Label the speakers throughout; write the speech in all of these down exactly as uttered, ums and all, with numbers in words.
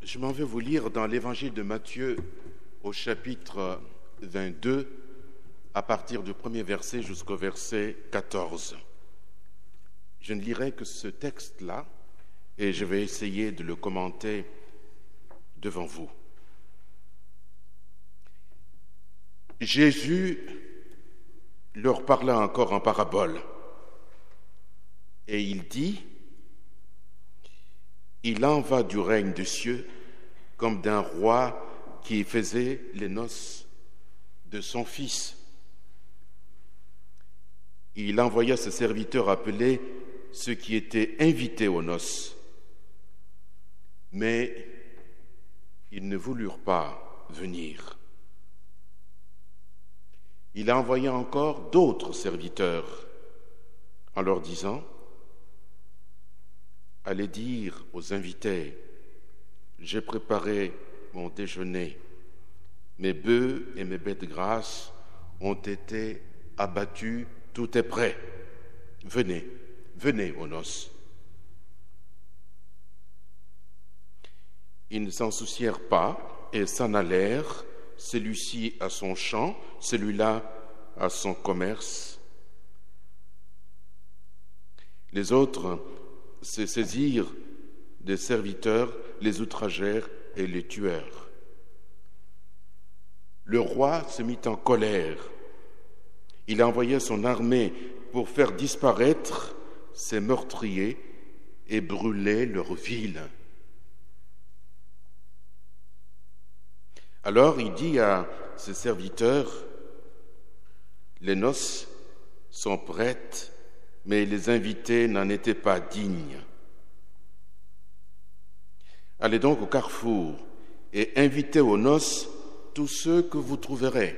Speaker 1: Je m'en vais vous lire dans l'évangile de Matthieu au chapitre vingt-deux, à partir du premier verset jusqu'au verset quatorze. Je ne lirai que ce texte-là et je vais essayer de le commenter devant vous. Jésus leur parla encore en parabole et il dit: il en va du règne des cieux comme d'un roi qui faisait les noces de son fils. Il envoya ses serviteurs appeler ceux qui étaient invités aux noces, mais ils ne voulurent pas venir. Il envoya encore d'autres serviteurs en leur disant: allez dire aux invités, j'ai préparé mon déjeuner, mes bœufs et mes bêtes grasses ont été abattus, tout est prêt. Venez, venez aux noces. Ils ne s'en soucièrent pas et s'en allèrent, celui-ci à son champ, celui-là à son commerce. Les autres se saisirent des serviteurs, les outragèrent et les tuèrent. Le roi se mit en colère. Il envoya son armée pour faire disparaître ces meurtriers et brûler leur ville. Alors il dit à ses serviteurs: les noces sont prêtes, mais les invités n'en étaient pas dignes. Allez donc au carrefour et invitez aux noces tous ceux que vous trouverez.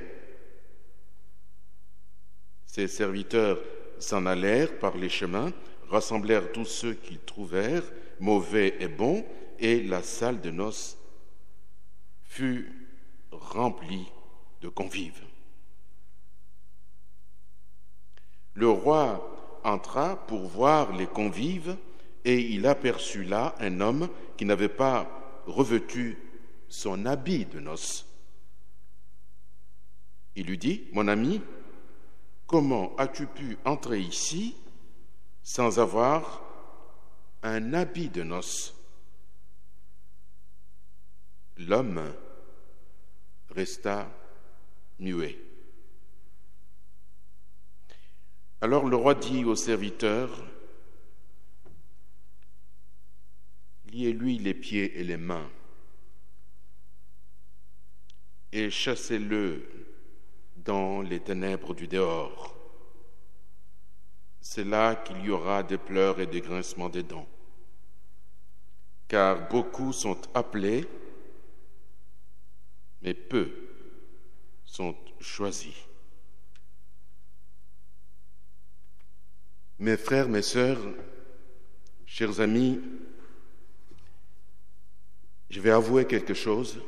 Speaker 1: Ses serviteurs s'en allèrent par les chemins, rassemblèrent tous ceux qu'ils trouvèrent, mauvais et bons, et la salle de noces fut remplie de convives. Le roi entra pour voir les convives et il aperçut là un homme qui n'avait pas revêtu son habit de noces. Il lui dit: mon ami, comment as-tu pu entrer ici sans avoir un habit de noces? L'homme resta muet. Alors le roi dit aux serviteurs: liez-lui les pieds et les mains et chassez-le dans les ténèbres du dehors. C'est là qu'il y aura des pleurs et des grincements des dents, car beaucoup sont appelés, mais peu sont choisis. Mes frères, mes sœurs, chers amis, je vais avouer quelque chose.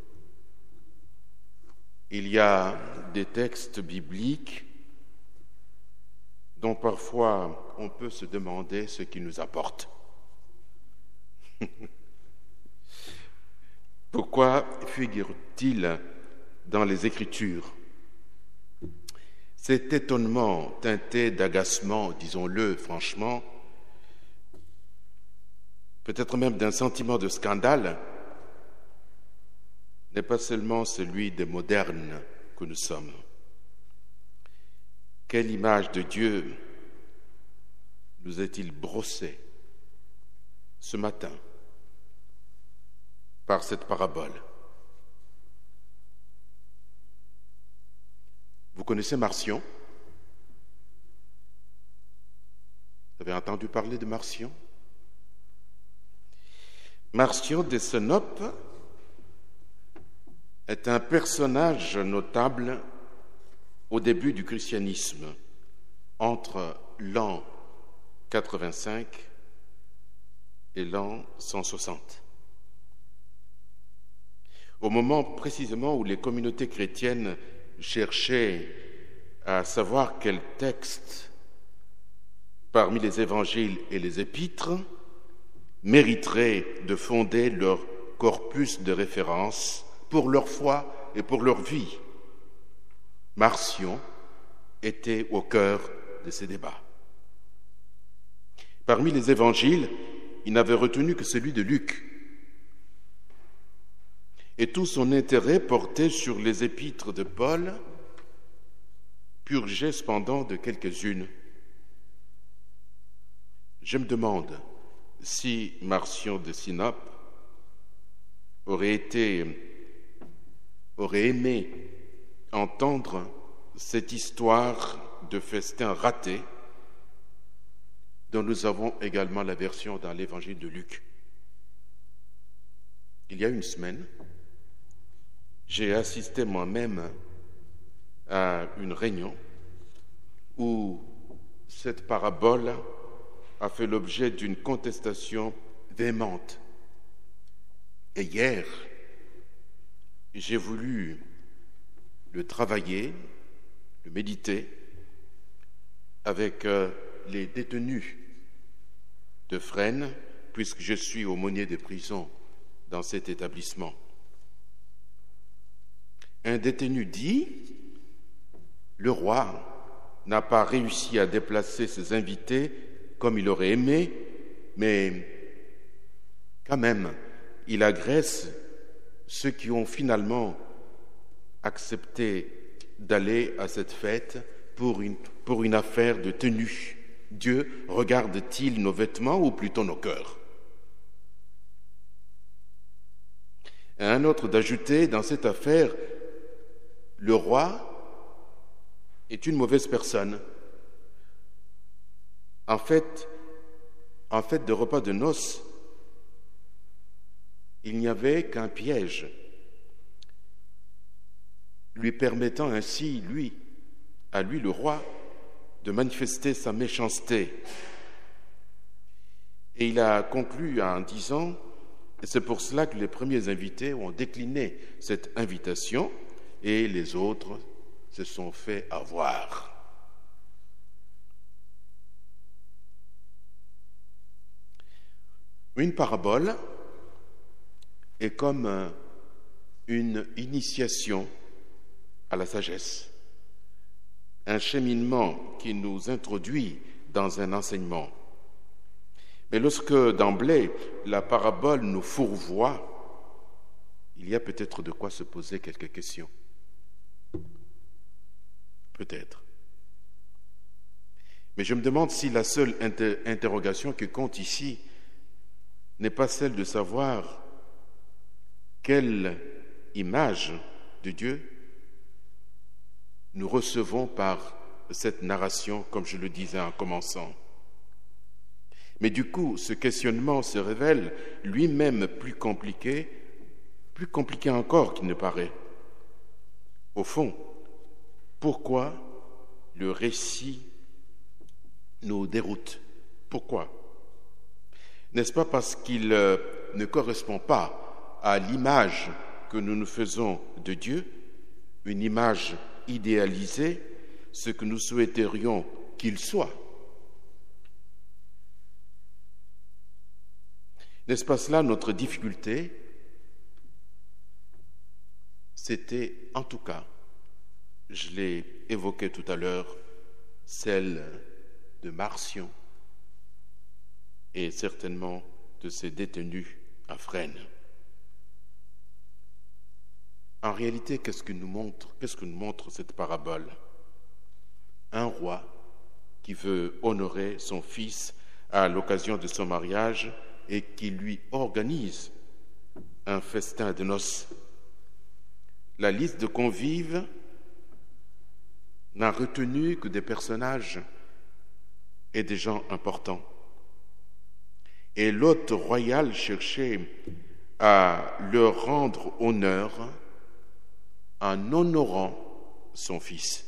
Speaker 1: Il y a des textes bibliques dont parfois on peut se demander ce qu'ils nous apportent. Pourquoi figurent-ils dans les Écritures? Cet étonnement teinté d'agacement, disons-le franchement, peut-être même d'un sentiment de scandale, n'est pas seulement celui des modernes que nous sommes. Quelle image de Dieu nous est-il brossée ce matin par cette parabole? Vous connaissez Marcion? Vous avez entendu parler de Marcion? Marcion des Sinope est un personnage notable au début du christianisme, entre l'an quatre-vingt-cinq et l'an cent soixante. Au moment précisément où les communautés chrétiennes cherchaient à savoir quel texte parmi les évangiles et les épîtres mériterait de fonder leur corpus de référence pour leur foi et pour leur vie. Marcion était au cœur de ces débats. Parmi les évangiles, il n'avait retenu que celui de Luc. Et tout son intérêt portait sur les épîtres de Paul, purgées cependant de quelques-unes. Je me demande si Marcion de Sinope aurait été, aurait aimé entendre cette histoire de festin raté dont nous avons également la version dans l'évangile de Luc. Il y a une semaine, j'ai assisté moi-même à une réunion où cette parabole a fait l'objet d'une contestation véhémente. Et hier, j'ai voulu le travailler, le méditer avec euh, les détenus de Fresnes, puisque je suis aumônier des prisons dans cet établissement. Un détenu dit « Le roi n'a pas réussi à déplacer ses invités comme il aurait aimé, mais quand même, il agresse ceux qui ont finalement accepté d'aller à cette fête pour une, pour une affaire de tenue. Dieu regarde-t-il nos vêtements ou plutôt nos cœurs ?» À un autre d'ajouter, dans cette affaire, le roi est une mauvaise personne. En fait, en fait de repas de noces, il n'y avait qu'un piège, lui permettant ainsi, lui, à lui le roi, de manifester sa méchanceté. Et il a conclu en disant, et c'est pour cela que les premiers invités ont décliné cette invitation et les autres se sont fait avoir. Une parabole est comme une initiation à la sagesse, un cheminement qui nous introduit dans un enseignement. Mais lorsque d'emblée la parabole nous fourvoie, il y a peut-être de quoi se poser quelques questions. Peut-être. Mais je me demande si la seule inter- interrogation qui compte ici n'est pas celle de savoir quelle image de Dieu nous recevons par cette narration, comme je le disais en commençant. Mais du coup, ce questionnement se révèle lui-même plus compliqué, plus compliqué encore qu'il ne paraît. Au fond, pourquoi le récit nous déroute? Pourquoi? N'est-ce pas parce qu'il euh, ne correspond pas à l'image que nous nous faisons de Dieu, une image idéalisée, ce que nous souhaiterions qu'il soit? N'est-ce pas cela notre difficulté? C'était en tout cas, je l'ai évoqué tout à l'heure, celle de Marcion et certainement de ses détenus à Fresnes. En réalité, qu'est-ce que nous montre, qu'est-ce que nous montre cette parabole? Un roi qui veut honorer son fils à l'occasion de son mariage et qui lui organise un festin de noces. La liste de convives n'a retenu que des personnages et des gens importants. Et l'hôte royal cherchait à leur rendre honneur en honorant son fils.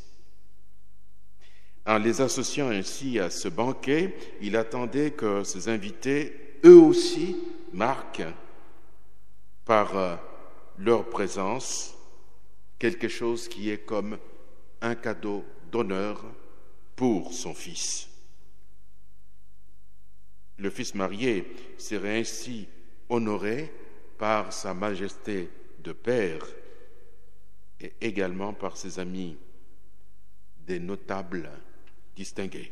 Speaker 1: En les associant ainsi à ce banquet, il attendait que ses invités, eux aussi, marquent par leur présence quelque chose qui est comme un cadeau d'honneur pour son fils. Le fils marié serait ainsi honoré par Sa Majesté de Père et également par ses amis, des notables distingués.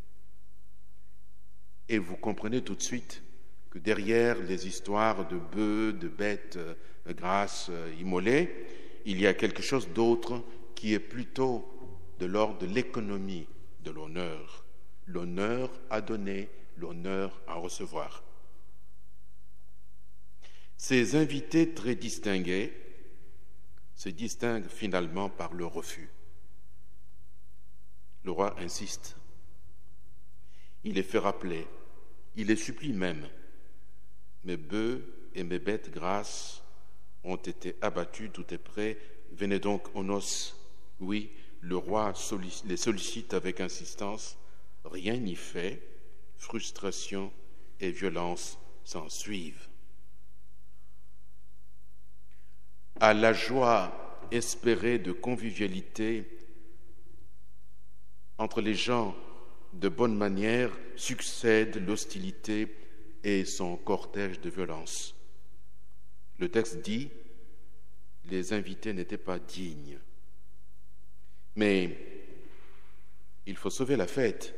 Speaker 1: Et vous comprenez tout de suite que derrière les histoires de bœufs, de bêtes grasses, immolées, il y a quelque chose d'autre qui est plutôt de l'ordre de l'économie de l'honneur. L'honneur à donner, l'honneur à recevoir. Ces invités très distingués se distinguent finalement par le refus. Le roi insiste. Il les fait rappeler, il les supplie même. Mes bœufs et mes bêtes grasses ont été abattus, tout est prêt, venez donc aux noces. Oui, le roi les sollicite avec insistance, rien n'y fait, frustration et violence s'en suivent. À la joie espérée de convivialité entre les gens de bonne manière succède l'hostilité et son cortège de violence. Le texte dit, les invités n'étaient pas dignes. Mais il faut sauver la fête.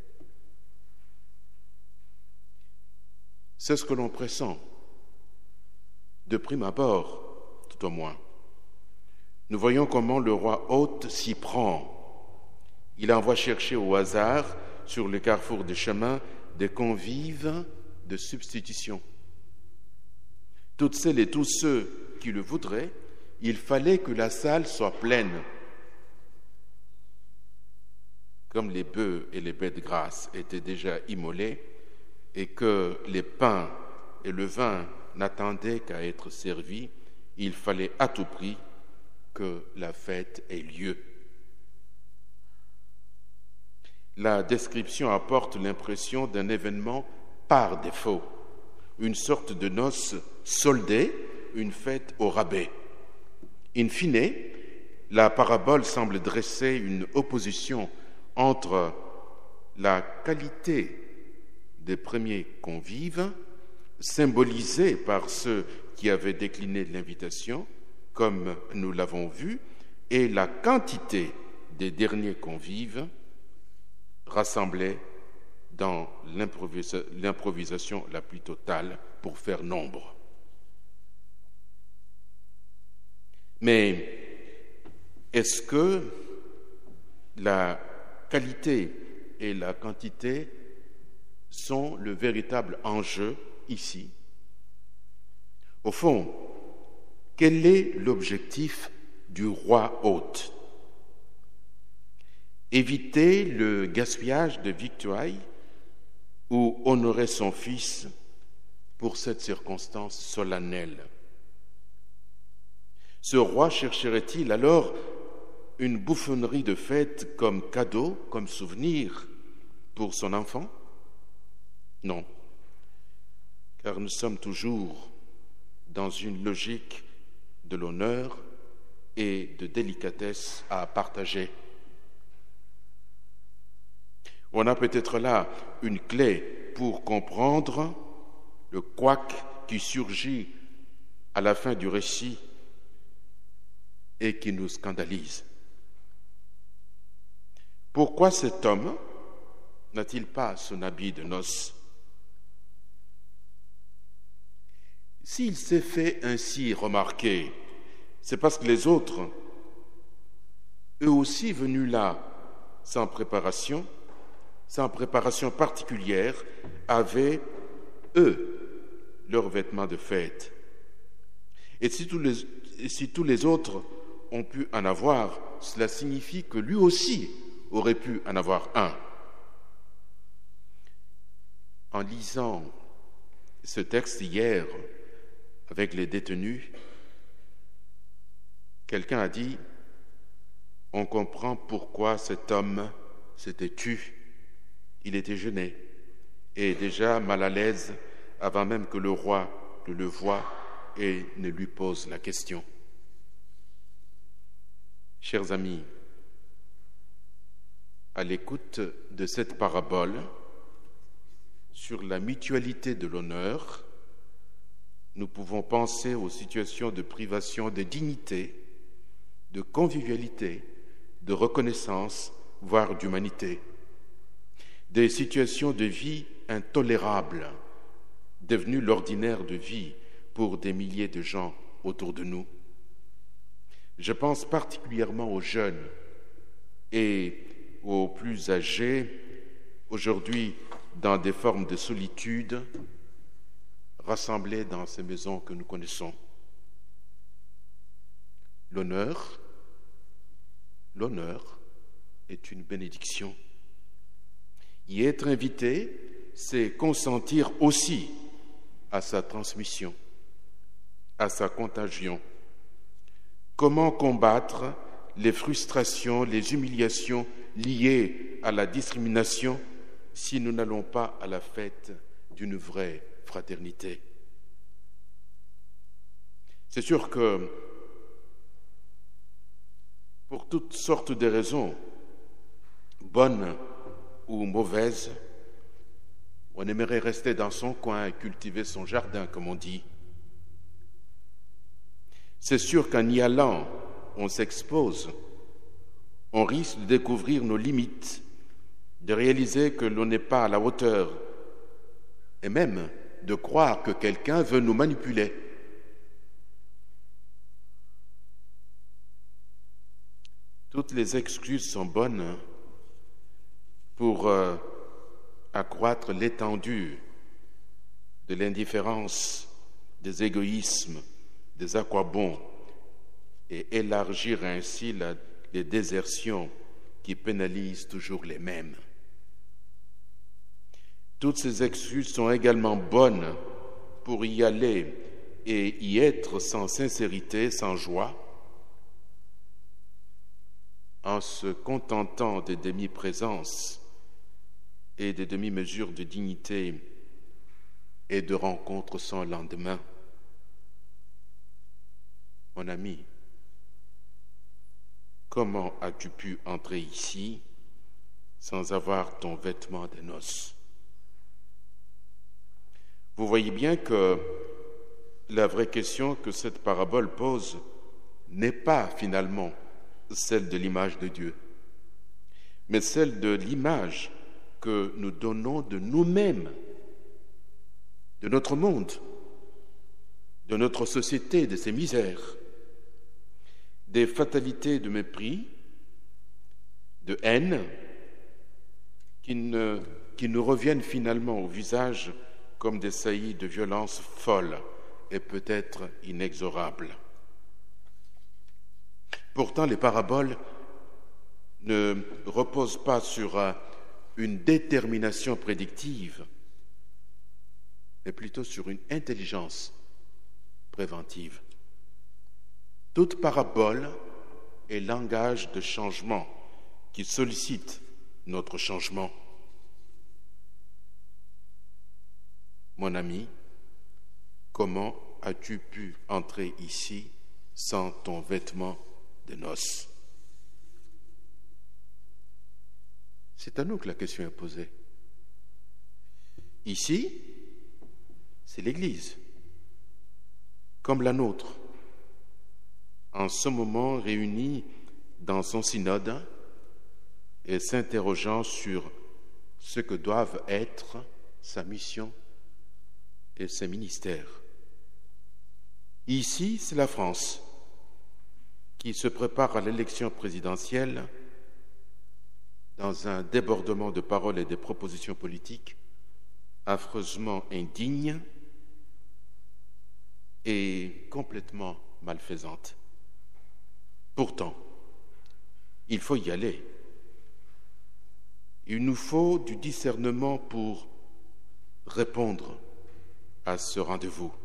Speaker 1: C'est ce que l'on pressent, de prime abord, tout au moins. Nous voyons comment le roi hôte s'y prend. Il envoie chercher au hasard, sur le carrefour des chemins, des convives de substitution. Toutes celles et tous ceux qui le voudraient, il fallait que la salle soit pleine. Comme les bœufs et les bêtes grasses étaient déjà immolés et que les pains et le vin n'attendaient qu'à être servis, il fallait à tout prix que la fête ait lieu. La description apporte l'impression d'un événement par défaut, une sorte de noces soldées, une fête au rabais. In fine, la parabole semble dresser une opposition entre la qualité des premiers convives, symbolisée par ceux qui avaient décliné l'invitation, comme nous l'avons vu, et la quantité des derniers convives rassemblés dans l'improvisa- l'improvisation la plus totale pour faire nombre. Mais est-ce que la qualité et la quantité sont le véritable enjeu ici? Au fond, quel est l'objectif du roi hôte? Éviter le gaspillage de victuailles ou honorer son fils pour cette circonstance solennelle? Ce roi chercherait-il alors une bouffonnerie de fête comme cadeau, comme souvenir pour son enfant? Non, car nous sommes toujours dans une logique de l'honneur et de délicatesse à partager. On a peut-être là une clé pour comprendre le couac qui surgit à la fin du récit et qui nous scandalise. Pourquoi cet homme n'a-t-il pas son habit de noces? S'il s'est fait ainsi remarquer, c'est parce que les autres, eux aussi venus là sans préparation, sans préparation particulière, avaient, eux, leurs vêtements de fête. Et si tous les, et si tous les autres ont pu en avoir, cela signifie que lui aussi aurait pu en avoir un. En lisant ce texte hier avec les détenus, quelqu'un a dit « On comprend pourquoi cet homme s'était tu. Il était gêné et déjà mal à l'aise avant même que le roi ne le voie et ne lui pose la question. » Chers amis, à l'écoute de cette parabole sur la mutualité de l'honneur, nous pouvons penser aux situations de privation de dignité, de convivialité, de reconnaissance, voire d'humanité. Des situations de vie intolérables, devenues l'ordinaire de vie pour des milliers de gens autour de nous. Je pense particulièrement aux jeunes et aux plus âgés, aujourd'hui dans des formes de solitude, rassemblés dans ces maisons que nous connaissons. L'honneur, l'honneur est une bénédiction. Y être invité, c'est consentir aussi à sa transmission, à sa contagion. Comment combattre les frustrations, les humiliations liées à la discrimination si nous n'allons pas à la fête d'une vraie fraternité? C'est sûr que pour toutes sortes de raisons, bonnes ou mauvaises, on aimerait rester dans son coin et cultiver son jardin, comme on dit. C'est sûr qu'en y allant, on s'expose, on risque de découvrir nos limites, de réaliser que l'on n'est pas à la hauteur, et même de croire que quelqu'un veut nous manipuler. Toutes les excuses sont bonnes pour euh, accroître l'étendue de l'indifférence, des égoïsmes, des aquabons et élargir ainsi la, les désertions qui pénalisent toujours les mêmes. Toutes ces excuses sont également bonnes pour y aller et y être sans sincérité, sans joie, en se contentant des demi-présences et des demi-mesures de dignité et de rencontres sans lendemain. Mon ami, comment as-tu pu entrer ici sans avoir ton vêtement de noces? Vous voyez bien que la vraie question que cette parabole pose n'est pas finalement celle de l'image de Dieu, mais celle de l'image que nous donnons de nous-mêmes, de notre monde, de notre société, de ses misères, des fatalités de mépris, de haine, qui, ne, qui nous reviennent finalement au visage comme des saillies de violence folles et peut-être inexorables. Pourtant, les paraboles ne reposent pas sur une détermination prédictive, mais plutôt sur une intelligence préventive. Toute parabole est langage de changement qui sollicite notre changement. Mon ami, comment as-tu pu entrer ici sans ton vêtement de noces? C'est à nous que la question est posée. Ici, c'est l'Église, comme la nôtre, en ce moment réunie dans son synode et s'interrogeant sur ce que doivent être sa mission et ses ministères. Ici, c'est la France qui se prépare à l'élection présidentielle dans un débordement de paroles et de propositions politiques affreusement indignes et complètement malfaisantes. Pourtant, il faut y aller. Il nous faut du discernement pour répondre à ce rendez-vous.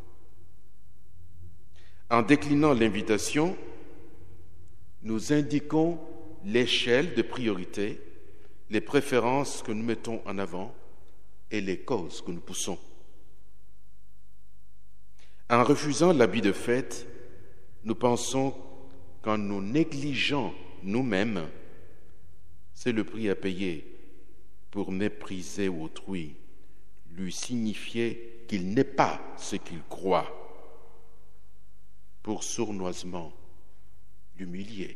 Speaker 1: En déclinant l'invitation, nous indiquons l'échelle de priorité, les préférences que nous mettons en avant et les causes que nous poussons. En refusant l'habit de fête, nous pensons qu'en nous négligeant nous-mêmes, c'est le prix à payer pour mépriser autrui, lui signifier qu'il n'est pas ce qu'il croit pour sournoisement l'humilier.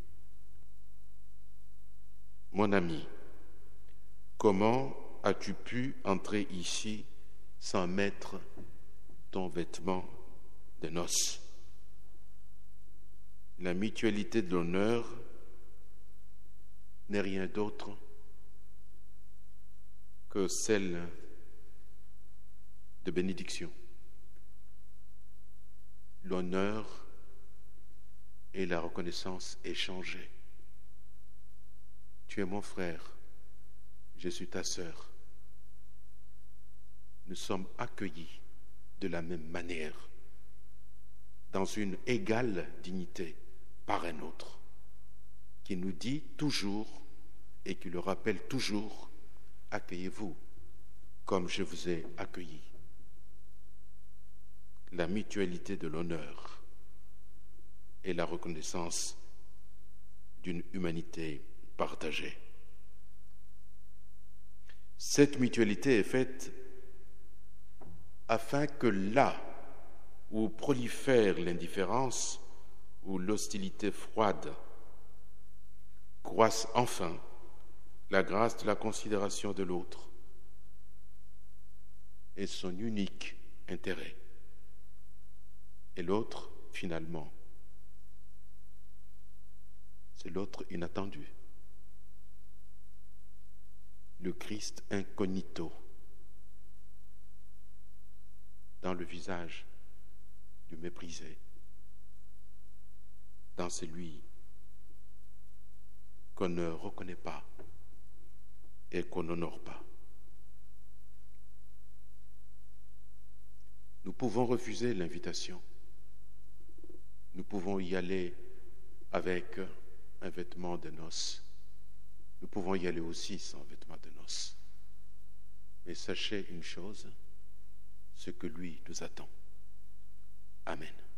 Speaker 1: Mon ami, comment as-tu pu entrer ici sans mettre ton vêtement de noces? La mutualité de l'honneur n'est rien d'autre que celle de bénédiction. L'honneur et la reconnaissance échangées. Tu es mon frère, je suis ta sœur. Nous sommes accueillis de la même manière, dans une égale dignité par un autre, qui nous dit toujours et qui le rappelle toujours, accueillez-vous comme je vous ai accueilli. La mutualité de l'honneur et la reconnaissance d'une humanité partagée. Cette mutualité est faite afin que là où prolifère l'indifférence, où l'hostilité froide, croisse enfin la grâce de la considération de l'autre et son unique intérêt. Et l'autre, finalement, c'est l'autre inattendu. Le Christ incognito dans le visage du méprisé, dans celui qu'on ne reconnaît pas et qu'on n'honore pas. Nous pouvons refuser l'invitation. Nous pouvons y aller avec un vêtement de noces. Nous pouvons y aller aussi sans vêtement de noces. Mais sachez une chose, ce que lui nous attend. Amen.